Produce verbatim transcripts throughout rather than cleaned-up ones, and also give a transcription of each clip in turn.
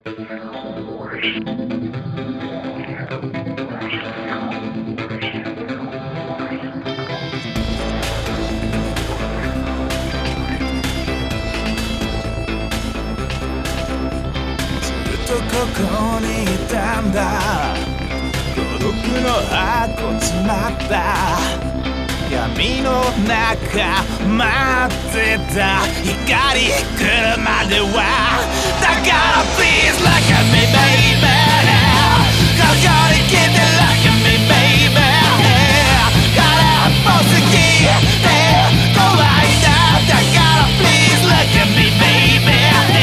ここにいたんだ。孤独の箱詰まった闇の中待ってた光来るまではだから Please look at me baby ここに来て Look at me baby 空っぽすぎて怖いんだだから Please look at me baby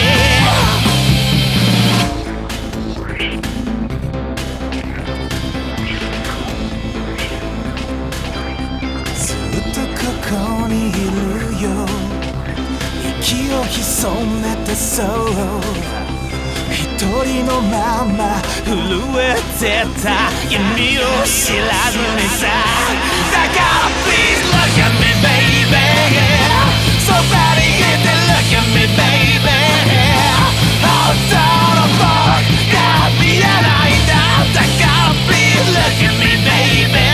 ここにいるよ息を潜めてそう一人のまま震えてた君を知らずにさだから Please look at me baby そばにいて Look at me baby 本当の僕が見えないんだだから Please look at me baby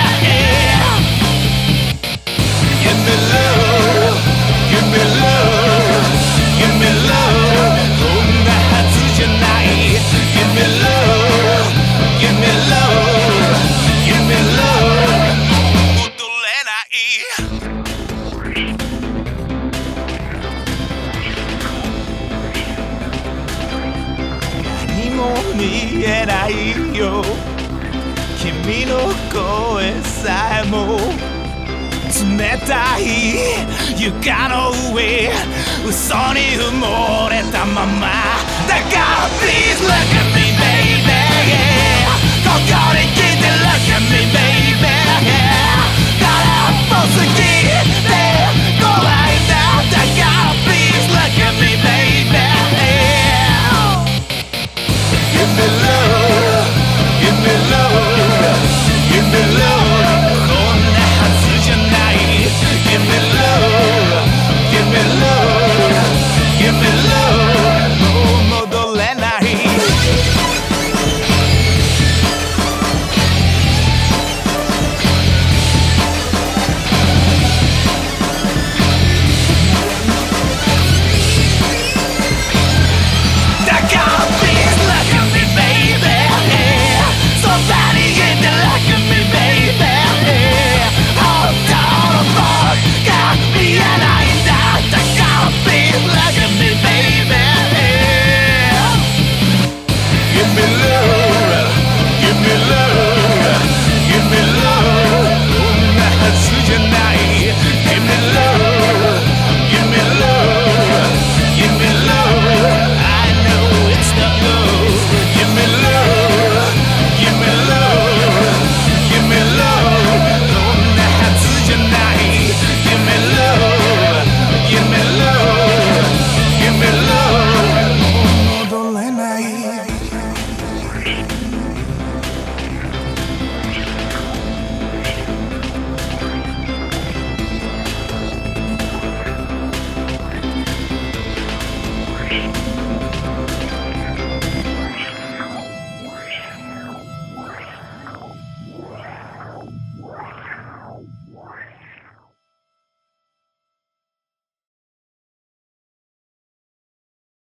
Give me love, give me love, give me love こんなはずじゃない Give me love, give me love, give me love 戻れない何も見えないよ君の声さえも冷たい床の上嘘に埋もれたままだから